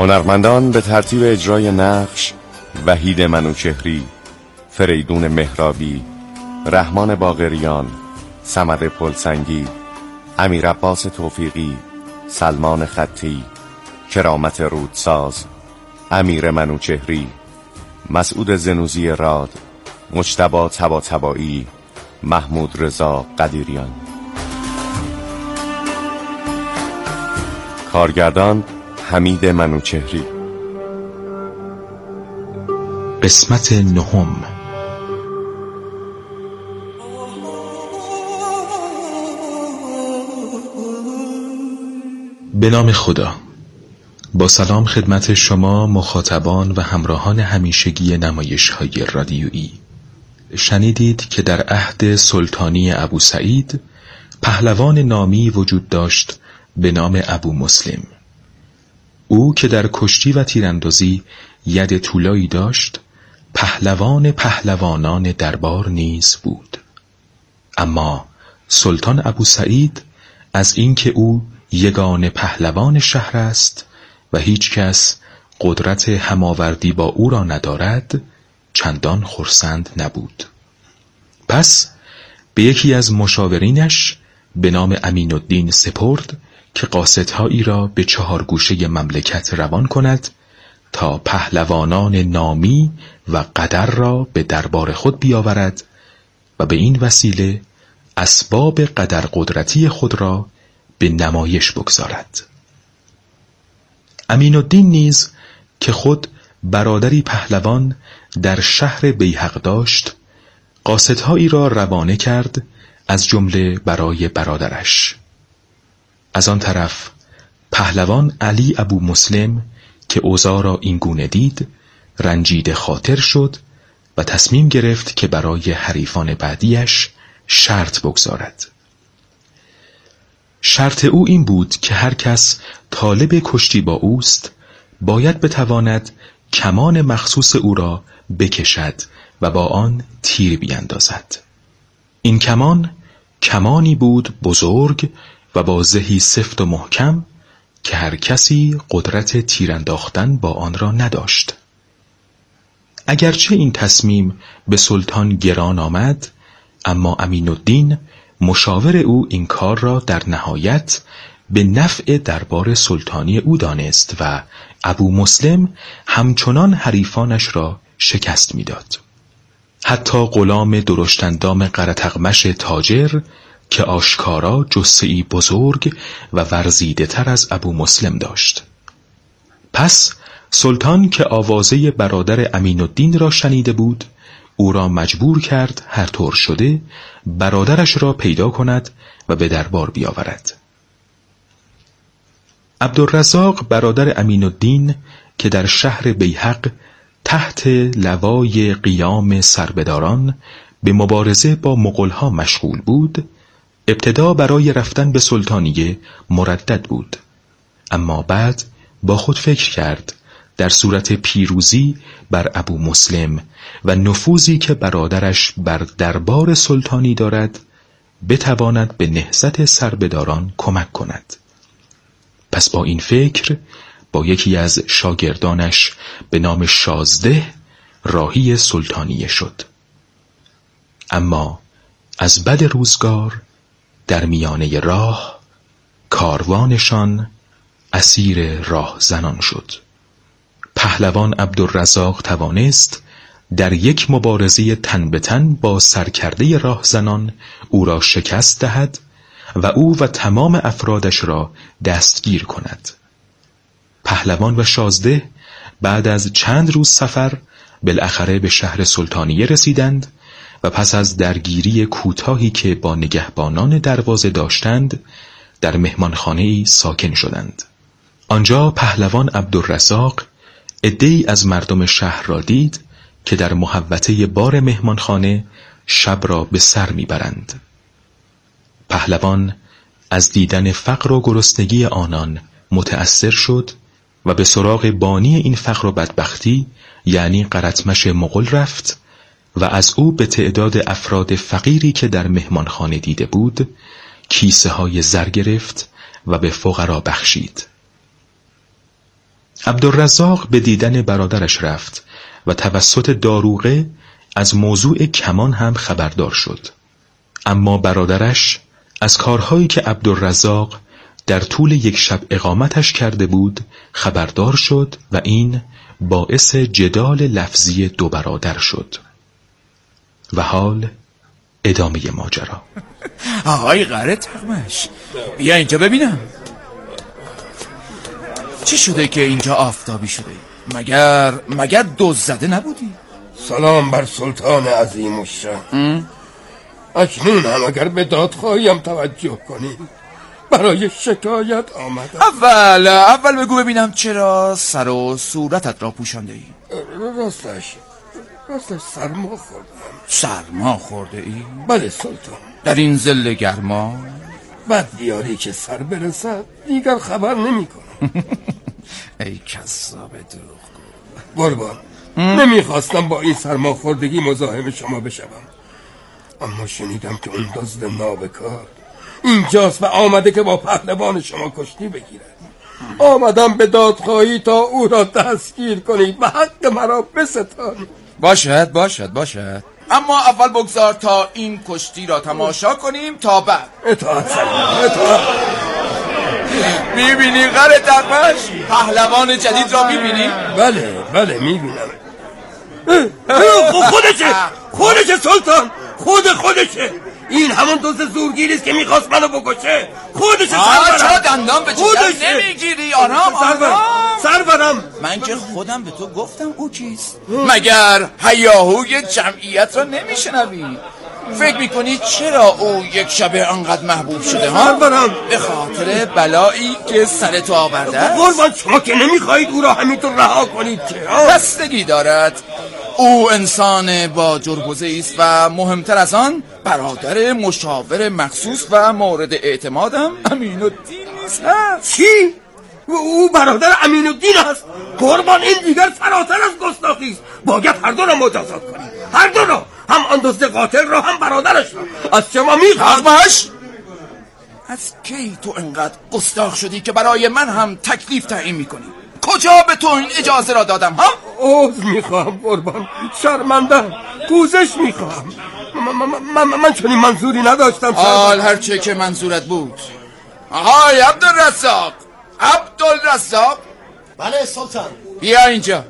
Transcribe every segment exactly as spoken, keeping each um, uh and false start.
هنرمندان به ترتیب اجرای نقش: وحید منوچهری، فریدون مهرابی، رحمان باقریان، صمد پلسنگی، امیر عباس توفیقی، سلمان خطی، کرامت رودساز، امیر منوچهری، مسعود زنوزی راد، مجتبی طباطبایی، محمود رضا قدیریان. کارگردان: حمید منوچهری. قسمت نهم. به نام خدا. با سلام خدمت شما مخاطبان و همراهان همیشگی نمایش‌های رادیویی. شنیدید که در عهد سلطانی ابوسعید پهلوان نامی وجود داشت به نام ابو مسلم. او که در کشتی و تیراندازی ید طولایی داشت، پهلوان پهلوانان دربار نیز بود. اما سلطان ابوسعید از اینکه او یگانه پهلوان شهر است و هیچ کس قدرت هماوردی با او را ندارد، چندان خرسند نبود. پس به یکی از مشاورینش به نام امین الدین سپرد که قاصدهایی را به چهار گوشه مملکت روان کند تا پهلوانان نامی و قدر را به دربار خود بیاورد و به این وسیله اسباب قدر قدرتی خود را به نمایش بگذارد. امین الدین نیز که خود برادری پهلوان در شهر بیهق داشت، قاصدهایی را روانه کرد، از جمله برای برادرش. از آن طرف پهلوان علی ابو مسلم که اوضاع را این گونه دید، رنجیده خاطر شد و تصمیم گرفت که برای حریفان بعدیش شرط بگذارد. شرط او این بود که هر کس طالب کشتی با اوست باید بتواند کمان مخصوص او را بکشد و با آن تیر بیندازد. این کمان کمانی بود بزرگ و با زهی سفت و محکم که هر کسی قدرت تیر انداختن با آن را نداشت. اگرچه این تصمیم به سلطان گران آمد، اما امین الدین مشاور او این کار را در نهایت به نفع دربار سلطانی او دانست و ابو مسلم همچنان حریفانش را شکست میداد. حتی غلام درشتندام قرطغمش تاجر که آشکارا جثه‌ای بزرگ و ورزیده تر از ابو مسلم داشت. پس سلطان که آوازه برادر امین الدین را شنیده بود، او را مجبور کرد هر طور شده برادرش را پیدا کند و به دربار بیاورد. عبدالرزاق برادر امین الدین که در شهر بیهق تحت لوای قیام سربداران به مبارزه با مغول‌ها مشغول بود، ابتدا برای رفتن به سلطانیه مردد بود، اما بعد با خود فکر کرد در صورت پیروزی بر ابو مسلم و نفوذی که برادرش بر دربار سلطانی دارد، بتواند به نهضت سربداران کمک کند. پس با این فکر با یکی از شاگردانش به نام شازده راهی سلطانیه شد. اما از بد روزگار در میانه راه کاروانشان اسیر راه زنان شد. پهلوان عبدالرزاق توانست در یک مبارزه تن به تن با سرکرده راه زنان او را شکست دهد و او و تمام افرادش را دستگیر کند. پهلوان و شازده بعد از چند روز سفر بالاخره به شهر سلطانیه رسیدند و پس از درگیری کوتاهی که با نگهبانان دروازه داشتند، در مهمانخانه‌ای ساکن شدند. آنجا پهلوان عبدالرزاق عده‌ای از مردم شهر را دید که در محوطه بار مهمانخانه شب را به سر میبرند. پهلوان از دیدن فقر و گرسنگی آنان متأثر شد و به سراغ بانی این فقر و بدبختی یعنی قرطمش مغول رفت و از او به تعداد افراد فقیری که در مهمانخانه دیده بود کیسه های زر گرفت و به فقرا بخشید. عبدالرزاق به دیدن برادرش رفت و توسط داروغه از موضوع کمان هم خبردار شد. اما برادرش از کارهایی که عبدالرزاق در طول یک شب اقامتش کرده بود خبردار شد و این باعث جدال لفظی دو برادر شد. و حال ادامه ماجرا. آقای قره تقمش، بیا اینجا ببینم چی شده که اینجا آفتابی شده؟ مگر مگر دزد زده نبودی؟ سلام بر سلطان عظیم الشأن. اکنون هم اگر به دادخواهیم توجه کنید برای شکایت آمدم. اول اول بگو ببینم چرا سر و صورتت را پوشانده ای؟ راستش راستش سرما خوردم. سرما خورده ای؟ بله سلطان. در این ظل گرما؟ بعد دیاری که سر برسد دیگر خبر نمی کنم. ای کذاب دروغگو. قربان نمیخواستم با این سرماخوردگی مزاحم شما بشوم، اما شنیدم که اون دزد نابکار اینجاست و آمده که با پهلوان شما کشتی بگیرد. آمدم به دادخواهی تا او را دستگیر کنید و حق مرا بستانید. باشد باشد باشد، اما اول بگذار تا این کشتی را تماشا کنیم تا بعد. اطاعت سلام اطاعت. میبینی قره تقمش؟ پهلوان جدید را میبینی؟ بله بله میبینم. خودشه خودشه سلطان، خود خودشه. این همون دزد زورگیری است که میخواست منو بکشه. خودشه سرورم. چرا دندان به جگر نمیگیری؟ آرام آرام سرورم. من که خودم به تو گفتم او کیست. مگر هیاهوی جمعیت را نمیشنوی؟ فکر میکنی چرا او یک شبه انقدر محبوب شده ها؟ سرورم به خاطر بلایی که سر تو آورده است؟ قربان شما که نمیخواهید او را همینطور رها کنید که بستگی دارد. او انسان با جربوزه است و مهمتر از آن برادر مشاور مخصوص و مورد اعتمادم امین الدین نیست هست. چی؟ او برادر امین الدین است؟ قربان این دیگر فراتر از گستاخی است. باید هر دو را مجازات کنید، هر دو را، هم آن دزد قاتل را هم برادرش را. از شما میخواهم. تقمش، از کی تو انقدر گستاخ شدی که برای من هم تکلیف تعیین میکنی؟ کجا به تو این اجازه را دادم ها؟ عذر میخواهم قربان، شرمندم، پوزش میخواهم. من, من, من چنین منظوری نداشتم. حال هرچه که منظورت بود. آهای عبدالرزاق، عبدالرزاق. بله سلطان. بیا اینجا.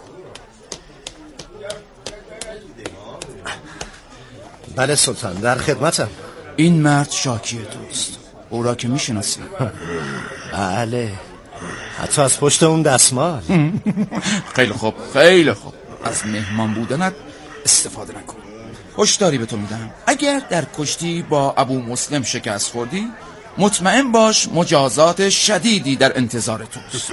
بله سلطان، در خدمتم. این مرد شاکی توست، او را که میشناسی؟ بله، حتی از پشت اون دستمال. خیلی خوب خیلی خوب، از مهمان بودنت استفاده نکن. هشداری به تو میدم، اگر در کشتی با ابو مسلم شکست خوردی مطمئن باش مجازات شدیدی در انتظار توست.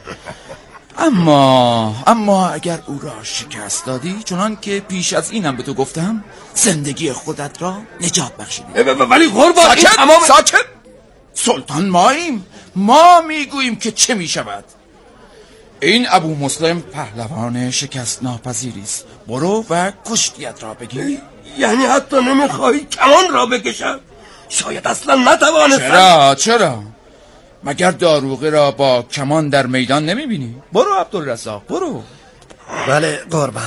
اما اما اگر او را شکست دادی، چنان که پیش از اینم به تو گفتم، زندگی خودت را نجات بخشیدی. ولی قربان ساکت این تمام... ساکت. سلطان ماییم، ما میگوییم که چه میشود. این ابو مسلم پهلوان شکست ناپذیری است. برو و کشتیت را بگیر. یعنی حتی نمیخواهی کمان را بکشد؟ شاید اصلا نتوانستم. چرا چرا مگر داروغه را با کمان در میدان نمیبینی؟ برو عبدالرزاق برو. بله قربان.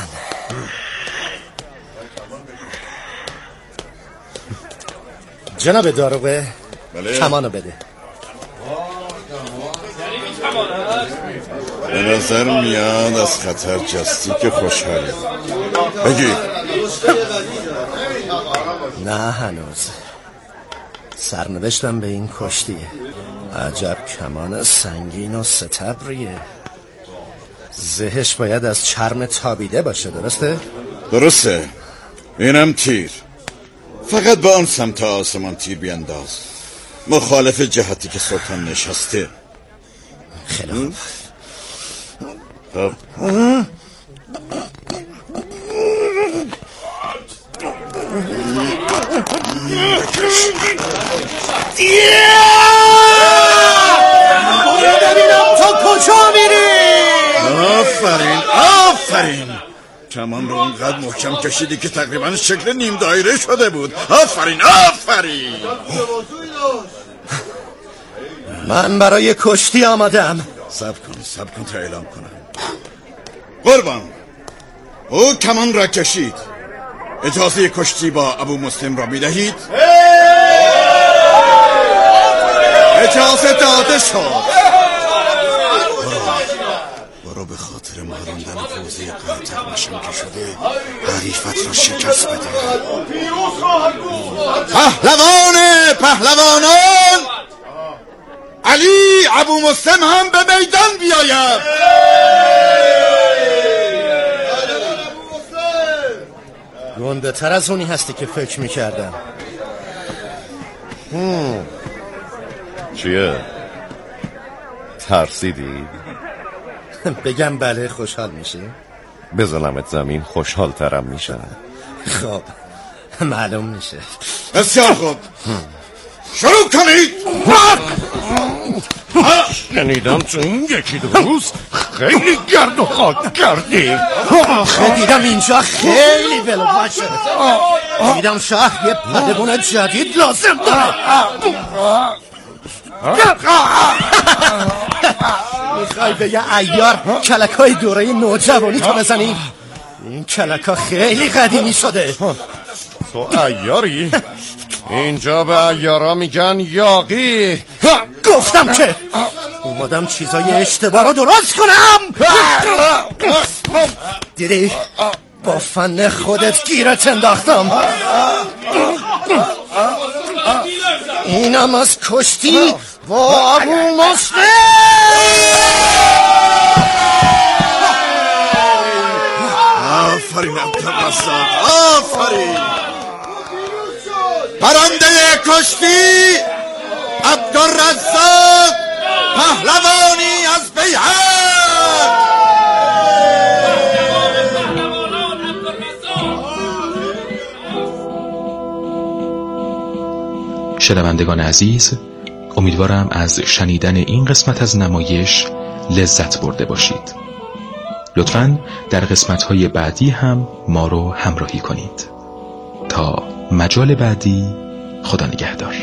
جناب داروغه، بله. کمانو بده. به نظر میاد از خطر جستی که خوشحالی. بگیر. نه هنوز. سرنوشتم به این کشتیه. عجب کمان سنگین و ستبریه. زهش باید از چرم تابیده باشه، درسته؟ درسته. اینم تیر. فقط به آن سمت آسمان تیر بینداز، مخالف جهتی که سلطان نشسته. خیلی خوب. خب تو کجا میری؟ آفرین آفرین، کمان رو اونقدر محکم کشیدی که تقریبا شکل نیم دایره شده بود. آفرین آفرین. من برای کشتی آمدم. صبر کن صبر کن تا اعلام کنم. قربان، او کمان را کشید. اجازه کشتی با ابو مسلم را میدهید؟ اجازه داده شد. برو به خاطر ماروندن فوزی قطع مشم که شده حریفت را شکست بده. پهلوان پهلوانان، علی ابو مسلم هم به میدان بیاید. گنده تر از اونی هستی که فکر میکردم. چیه؟ ترسیدی؟ بگم بله خوشحال میشی؟ بزنمت زمین خوشحال ترم میشه. خب معلوم میشه. بسیار خوب، شروع کنید. شنیدم تو این یکی دو روز خیلی گرد و خاک کردی. دیدم اینجا خیلی ولو باشه. دیدم شهر یه پدبون جدید لازم داره. میخوای به یه عیار کلکای دوره نوجوانی تو بزنی؟ این کلکا خیلی قدیمی شده. تو عیاری؟ اینجا به عیارا میگن یاقی. گفتم که اومدم چیزای اشتباه رو درست کنم. دیدی با فن خودت گیرت انداختم. اینم از کشتی با ابو مسلم. آفرین عبدالرزاق، آفرین. برنده کشتی عبدالرزاق، پهلوانی از بیهق. شنوندگان عزیز، امیدوارم از شنیدن این قسمت از نمایش لذت برده باشید. لطفاً در قسمت‌های بعدی هم ما رو همراهی کنید. تا مجال بعدی، خدا نگهدار.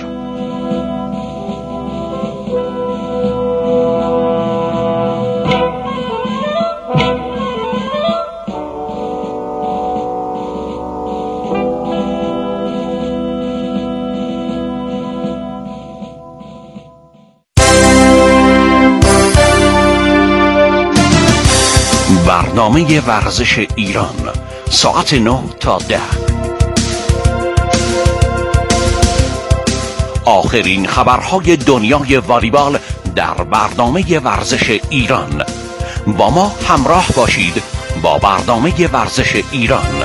برنامه ورزش ایران ساعت نه تا ده. آخرین خبرهای دنیای والیبال در برنامه ورزش ایران. با ما همراه باشید با برنامه ورزش ایران.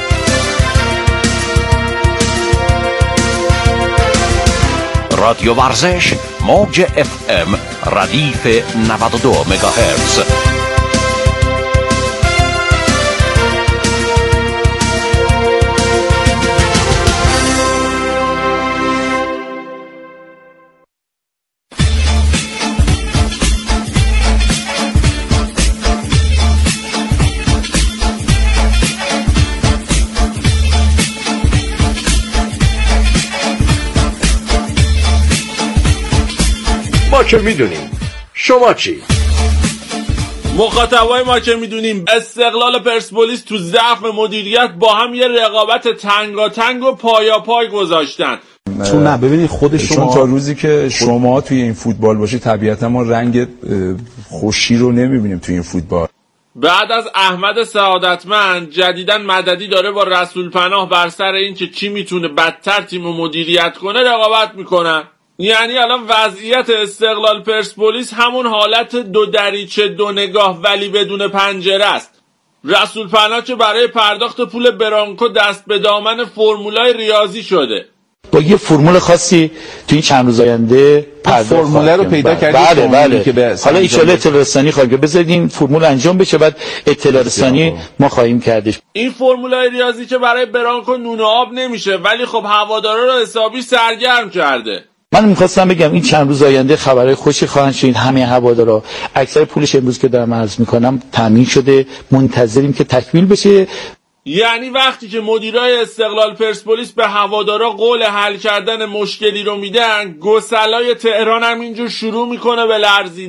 رادیو ورزش موج اف ام ردیف نود و دو مگاهرتز. ما که میدونیم، شما چی؟ مخاطبای ما که میدونیم استقلال پرسپولیس تو ضعف مدیریت با هم یه رقابت تنگاتنگ و پایا پای گذاشتن. چون نه ببینید خود شما چون تا روزی که شما توی این فوتبال باشی طبیعتا ما رنگ خوشی رو نمیبینیم توی این فوتبال. بعد از احمد سعادتمند جدیداً مددی داره با رسول پناه بر سر این که کی میتونه بدتر تیم رو مدیریت کنه رقابت میکنن. یعنی الان وضعیت استقلال پرسپولیس همون حالت دو دریچه دو نگاه ولی بدون پنجره است. رسول پناه که برای پرداخت پول برانکو دست به دامن فرمولای ریاضی شده. با یه فرمول خاصی تو این چند روز آینده فرموله رو پیدا کردید. بله بله. که حالا ان شاءالله اطلاع رسانی خواهیم که بذارید این فرمول انجام بشه، بعد اطلاع رسانی ما خواهیم کردش. این فرمولای ریاضی که برای برانکو نون و آب نمیشه، ولی خب هوادارا رو حسابی سرگرم کرده. من می‌خواستم بگم این چند روز آینده خبرهای خوشی خواهند شد. همه هوادارا اکثر پولش امروز که دارم عرض میکنم تامین شده، منتظریم که تکمیل بشه. یعنی وقتی که مدیرای استقلال پرسپولیس به هوادارا قول حل کردن مشکلی رو میدن، گسلای تهران هم اینجور شروع میکنه به لرزیدن.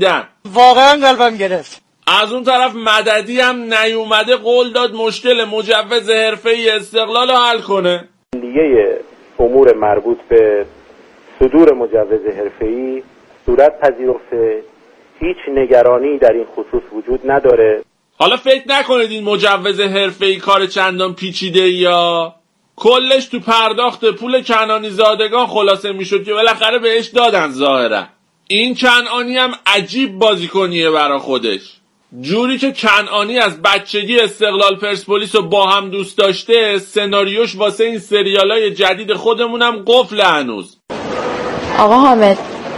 واقعا قلبم گرفت. از اون طرف مددی هم نیومده قول داد مشکل مجوز حرفه‌ای استقلال رو حل کنه. کلیه امور مربوط به صدور مجوز حرفه‌ای صورت پذیرفته، هیچ نگرانی در این خصوص وجود نداره. حالا فکر نکنید این مجوز حرفه‌ای کار چندان پیچیده یا کلش تو پرداخت پول کنعانی زادگان خلاصه میشد که بالاخره بهش دادن ظاهرا. این کنعانی هم عجیب بازیکنیه برا خودش، جوری که کنعانی از بچگی استقلال پرسپولیس رو با هم دوست داشته، سناریوش واسه این سریالای جدید خودمونم قفل هنوز. آقا حامد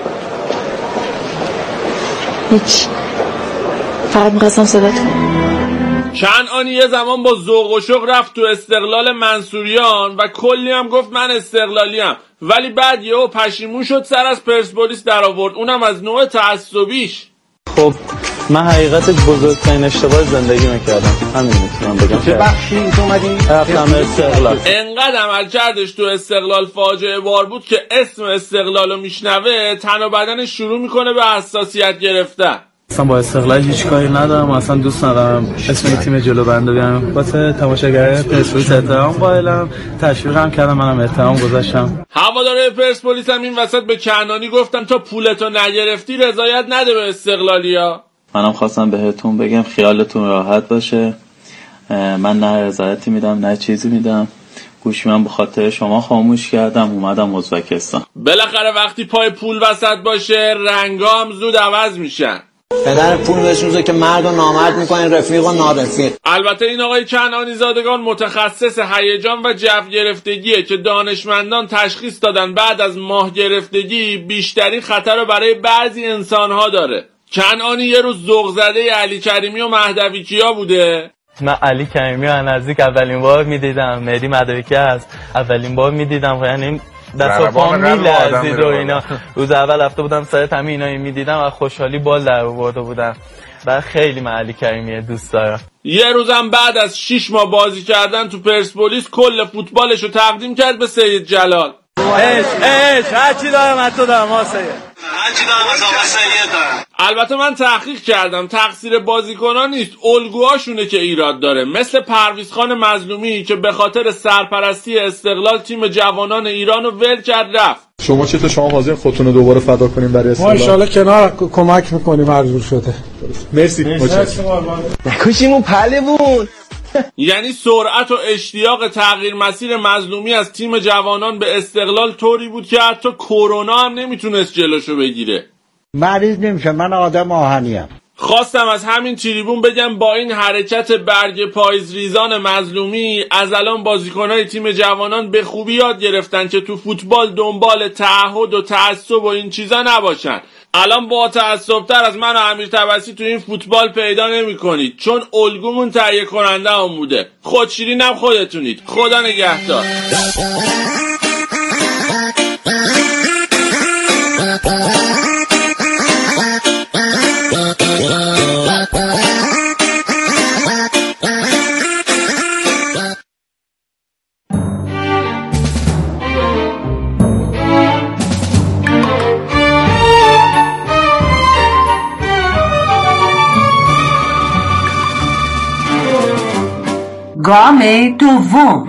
هیچ، فقط میخواستم صدات کنم. کنعانی یه زمان با ذوق و شوق رفت تو استقلال منصوریان و کلی هم گفت من استقلالیم، ولی بعد یهو پشیمون شد سر از پرسپولیس در آورد، اونم از نوع تعصبیش. خب من حقیقت بزرگترین اشتباه زندگی میکردم، همین میتونم بگم. چه بخشی اومدی؟ رفتم استقلال. انقدر عمل کردش تو استقلال فاجعه بار بود که اسم استقلالو میشنوه تن و بدنش شروع میکنه به حساسیت گرفتن. اصلا با استقلال هیچ کاری ندارم، اصلا دوست ندارم اسم تیم جلو بنده بیارم. واسه تماشاگرای پرسپولیس احترام قائلم، تشویقم کردم، منم احترام گذاشتم. هواداره پرسپولیس هم این وسط به کنعانی گفتم تا پولتو نگرفتی رضایت نده به استقلالیا. منم خواستم بهتون بگم خیالتون راحت باشه، من نه رضایتی میدم نه چیزی میدم، گوشی من به خاطر شما خاموش کردم، اومدم ازبکستان. بالاخره وقتی پای پول وسط باشه رنگا هم زود عوض میشن. پدر پول بسوزه که مرد و نامرد میکنین رفیق و نارفیق. البته این آقای کنعانی زادگان متخصص هیجان و جو گرفتگیه که دانشمندان تشخیص دادن بعد از ماه گرفتگی بیشترین خطر رو برای بعضی انسانها داره. کنعانی یه روز ذوق زده علی کریمی و مهدوی کیا بوده. من علی کریمی رو نزدیک اولین بار میدیدم، مهدی مهدوی هست اولین بار میدیدم، یعنی دست و پام میلرزید و اینا. روز اول رفته بودم سر تمرین اینایی میدیدم و خوشحالی بال در آورده بودم. بعد خیلی من علی کریمی دوست دارم. یه روزم بعد از شش ماه بازی کردن تو پرسپولیس کل فوتبالش رو تقدیم کرد به سید جلال. اش اش هرچی دارم از تو دارم واسه هرچی دارم از سید دارم. البته من تحقیق کردم، تقصیر بازیکنان نیست، الگوهاشونه که ایراد داره، مثل پرویز خان مظلومی که به خاطر سرپرستی استقلال تیم جوانان ایران رو ول کرد رفت. شما چطور شما حاضر خودتون رو دوباره فدا کنین برای استقلال؟ ما ان شاءالله کنار کمک میکنیم هر جور شده. مرسی. نکشیمون پهلوون. یعنی سرعت و اشتیاق تغییر مسیر مظلومی از تیم جوانان به استقلال طوری بود که حتی کرونا هم نمیتونست جلوشو بگیره. مریض نمیشه، من آدم آهنیم. خواستم از همین تریبون بگم با این حرکت برگ پاییز ریزان مظلومی از الان بازیکنای تیم جوانان به خوبی یاد گرفتن که تو فوتبال دنبال تعهد و تعصب و این چیزا نباشن. الان با تعصب‌تر از من و امیر طبسی تو این فوتبال پیدا نمی‌کنید، چون الگومون تهیه کننده هم بوده. خودشیرینم خودتونید. خدا نگهدار. گام دوم،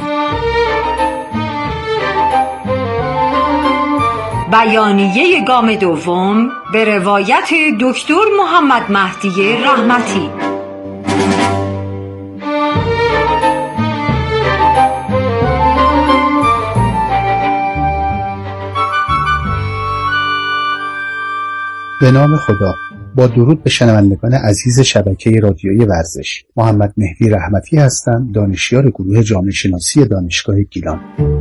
بیانیه گام دوم به روایت دکتر محمد مهدی رحمتی. به نام خدا. با درود به شنوندگان عزیز شبکه رادیویی ورزش، محمد مهدی رحمتی هستم، دانشیار گروه جامعه شناسی دانشگاه گیلان.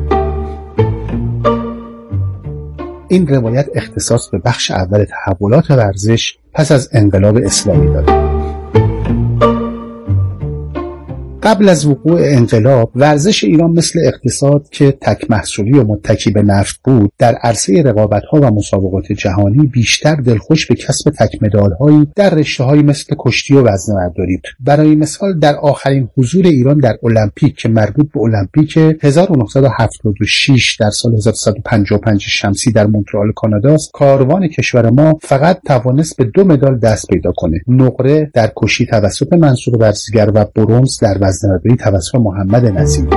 این روایت اختصاص به بخش اول تحولات ورزش پس از انقلاب اسلامی دارد. قبل از وقوع انقلاب ورزش ایران مثل اقتصاد که تک محصولی و متکی به نفت بود در عرصه رقابت‌ها و مسابقات جهانی بیشتر دلخوش به کسب تک مدال‌هایی در رشته‌هایی مثل کشتی و وزنه‌برداری. برای مثال در آخرین حضور ایران در المپیک که مربوط به المپیک هزار و نهصد و هفتاد و شش در سال هزار و سیصد و پنجاه و پنج شمسی در مونترال کاناداست، کاروان کشور ما فقط توانست به دو مدال دست پیدا کنه. نقره در کشتی توسط منصور ورزیگر و برنز در وزنه‌برداری توسط محمد نصیری.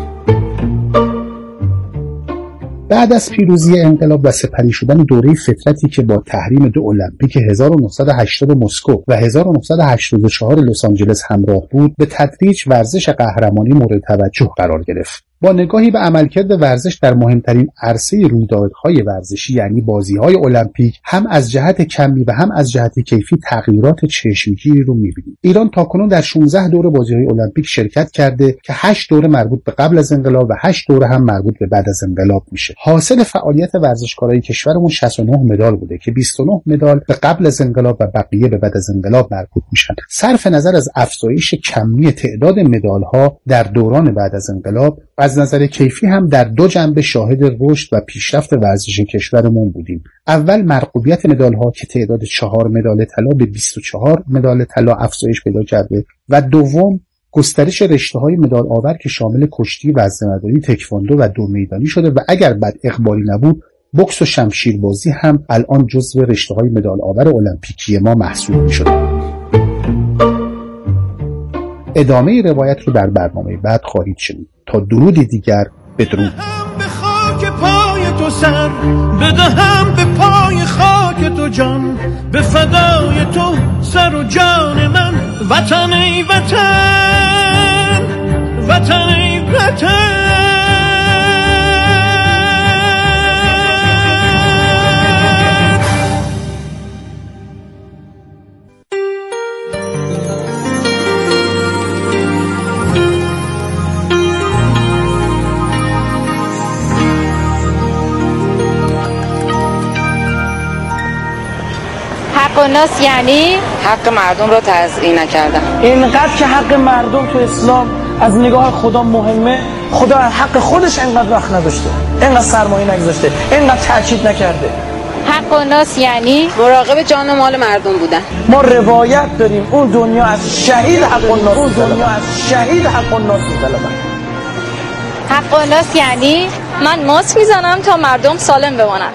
بعد از پیروزی انقلاب و سپری شدن دوره فترتی که با تحریم دو المپیک هزار و نهصد و هشتاد مسکو و هزار و نهصد و هشتاد و چهار لس آنجلس همراه بود، به تدریج ورزش قهرمانی مورد توجه قرار گرفت. با نگاهی به عملکرد ورزش در مهمترین عرصه رویدادهای ورزشی یعنی بازی‌های المپیک، هم از جهت کمی و هم از جهت کیفی تغییرات چشمگیری رو می‌بینیم. ایران تاکنون در شانزده دوره بازی‌های المپیک شرکت کرده که هشت دوره مربوط به قبل از انقلاب و هشت دوره هم مربوط به بعد از انقلاب میشه. حاصل فعالیت ورزشکارای کشورمون شصت و نه مدال بوده که بیست و نه مدال به قبل از انقلاب و بقیه به بعد از انقلاب مربوط میشن. صرف نظر از افزایش کمی تعداد مدال‌ها در دوران بعد از انقلاب، از نظر کیفی هم در دو جنبه شاهد رشد و پیشرفت ورزش کشورمون بودیم. اول مرغوبیت مدال‌ها که تعداد چهار مدال طلا به بیست و چهار مدال طلا افزایش پیدا کرده و دوم گسترش رشته‌های مدال آور که شامل کشتی، وزنه‌برداری، تکواندو و دو میدانی شده و اگر بد اقبالی نبود بوکس و شمشیربازی هم الان جزو رشته‌های مدال آور المپیکی ما محسوب می‌شده. ادامه روایت رو در برنامه بعد خواهید شنید. تا درودی دیگر، بدرود. به خاک پای تو سر بدهم، به پای خاک تو جان، به فدای تو سر و جان من. وطن ای وطن، وطن ای وطن. حق و ناس یعنی حق مردم رو تضییع نکردن. اینقدر که حق مردم تو اسلام از نگاه خدا مهمه، خدا از حق خودش اینقدر وقت نداشته، اینقدر سرمایه نگذاشته، اینقدر تاکید نکرده. حق و ناس یعنی مراقب جان و مال مردم بودن. ما روایت داریم اون دنیا از شهید حق و ناس، اون دنیا از شهید حق و ناس می‌طلبن. حق و ناس یعنی من ماست میزنم تا مردم سالم بمانن.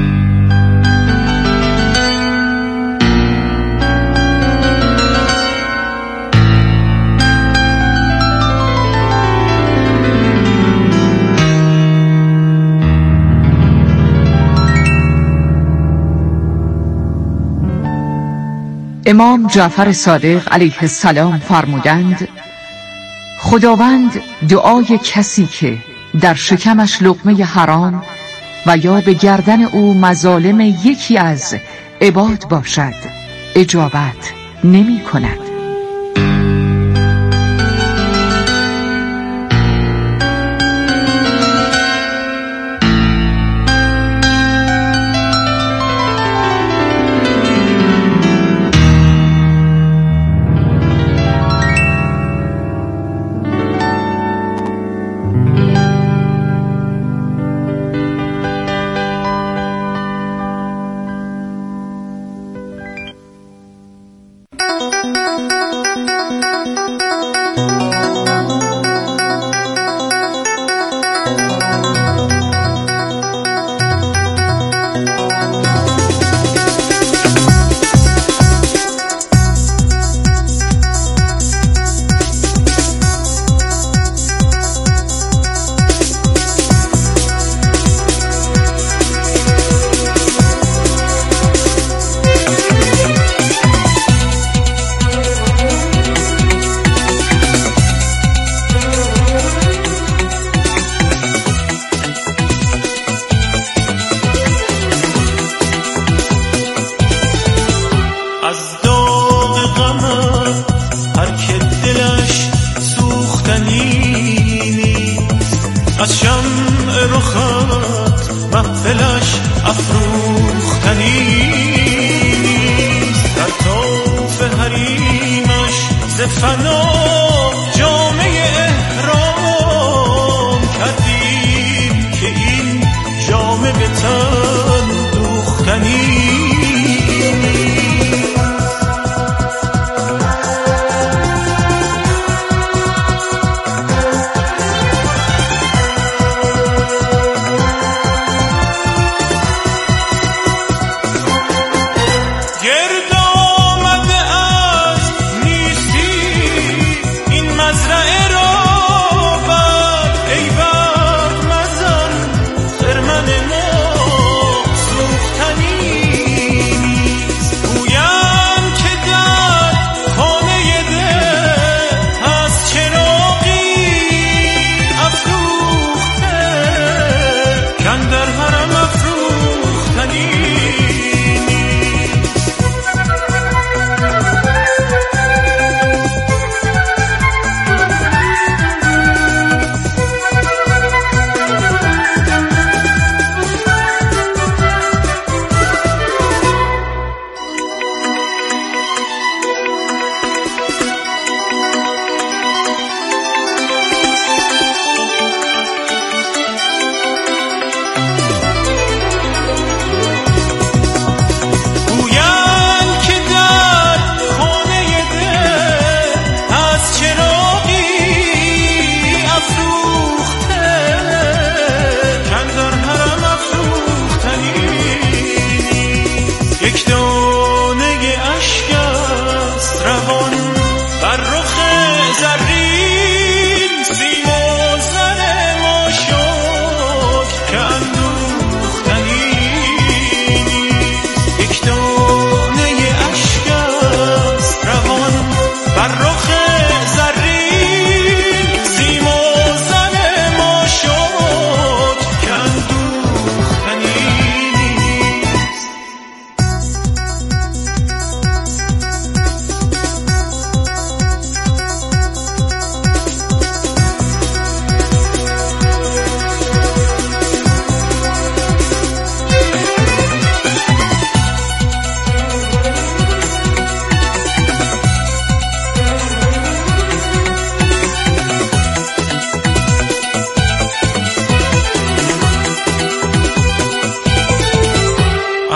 امام جعفر صادق علیه السلام فرمودند: خداوند دعای کسی که در شکمش لقمه حرام و یا به گردن او مظالم یکی از عباد باشد اجابت نمی کند. از شمع رخات محفلش افروختنی در طوف حریمش ز فنا جامعه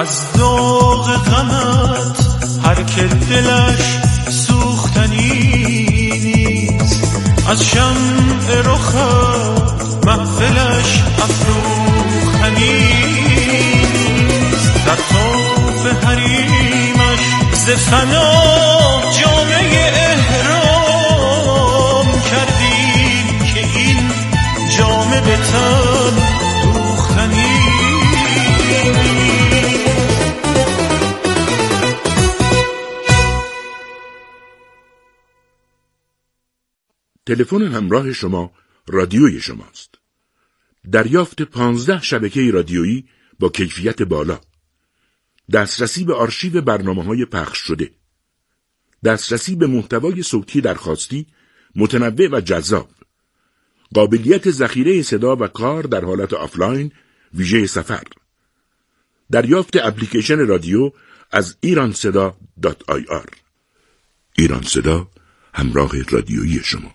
از ذوق غمت هر که دلش سوختنی نیست، از شمع رخت محفلش افروختنی نیست، در طوف حریمش ز فنا جامعه احرام کردیم که این جامعه به تن دوختنی. تلفن همراه شما رادیوی شماست. دریافت پانزده شبکه رادیویی با کیفیت بالا، دسترسی به آرشیو برنامه‌های پخش شده، دسترسی به محتوای صوتی درخواستی متنوع و جذاب، قابلیت ذخیره صدا و کار در حالت آفلاین ویژه سفر، دریافت اپلیکیشن رادیو از ایران صدا دات آی آر. ایران صدا، همراه رادیویی شما.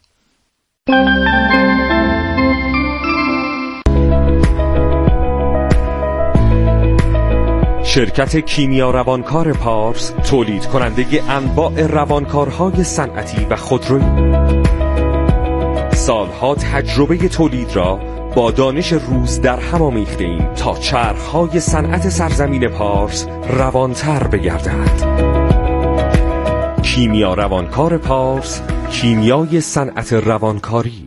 شرکت کیمیا روانکار پارس تولید کننده انواع روانکارهای صنعتی و خودرویی، سالها تجربه تولید را با دانش روز در هم آمیخته ایم تا چرخهای صنعت سرزمین پارس روانتر بگردد. کیمیا روانکار پارس، کیمیای صنعت روانکاری.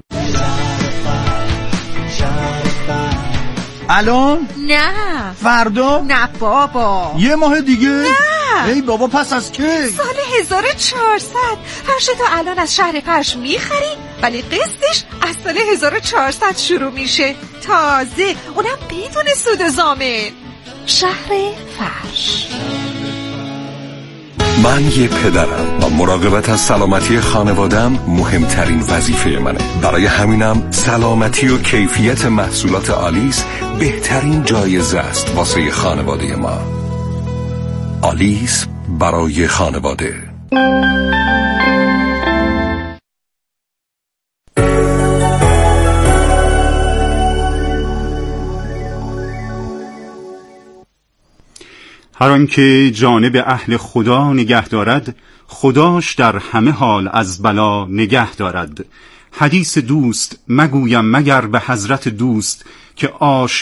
الان؟ نه. فردا؟ نه بابا. یه ماه دیگه؟ نه. ای بابا پس از کی؟ سال هزار و چهارصد. فرش تو الان از شهر فرش میخری ولی قسطش از سال هزار و چهارصد شروع میشه، تازه اونم بدون سود و ضامن. شهر فرش. من یه پدرم و مراقبت از سلامتی خانوادم مهمترین وظیفه منه. برای همینم سلامتی و کیفیت محصولات آلیس بهترین جایزه است واسه خانواده ما. آلیس برای خانواده. هر آنکه جانب اهل خدا نگه دارد، خداش در همه حال از بلا نگه دارد. حدیث دوست مگویم مگر به حضرت دوست که آش